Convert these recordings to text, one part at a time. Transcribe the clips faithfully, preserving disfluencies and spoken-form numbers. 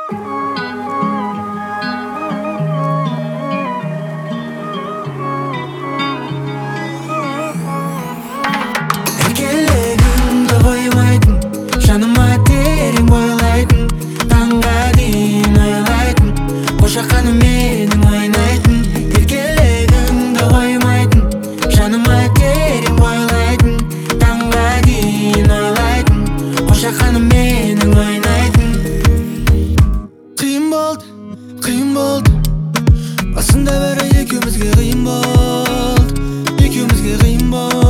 Erkelegimdi koymaydın, жаныма терең бойлайтын, таңға дейін ойлайтын, қошақаны менің ойнайтын. Еркелегімді қоймайтын, жаныма терең бойлайтын, таңға дейін ойлайтын, қошақаны менің ойнайтын. Қиын болды, қиын болды, басында бәрі екеумізге қиын болды, екеумізге қиын болды.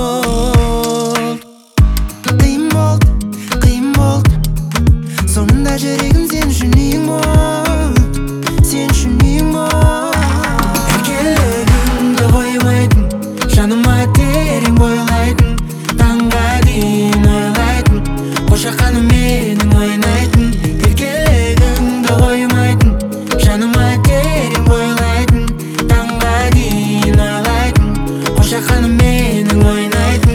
Қиын болды, қиын болды, соңында жүрегім сен үшін ең болды, сен үшін ең болды. Еркелегімді қоймайтын, жаныма терең бойлайтын, таңға дейін ойлайтын, қошақаны менің ойнайтын. Еркелегімді қоймайтын, жаныма терең бойлайтын, таңға дейін ойлайтын, қошақаны менің ойнайтын.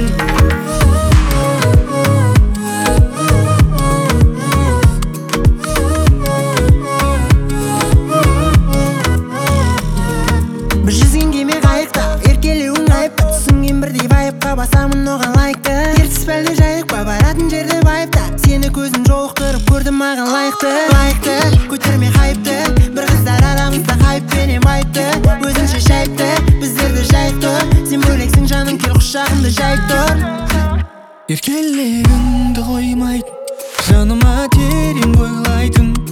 Біз жүзген кеме қайықта, еркелеуің айыпта, түсінген бірдей вайыпқа басамын оған лайықты. Ертіс пәлде жайық па, баратын жерде байыпта, сені көзім жолықтырып көрдім маған лайықты. Лайықты, көтерме хайыпты, бір қыздар арамызда хайыппенен байыпты. Өзінше шайыпты, біздерді жайық тұр, сен бөлексің жаным, кел құшағымды жайып тұр. Еркелегімді қоймайтын, жаныма терең бойлайтын,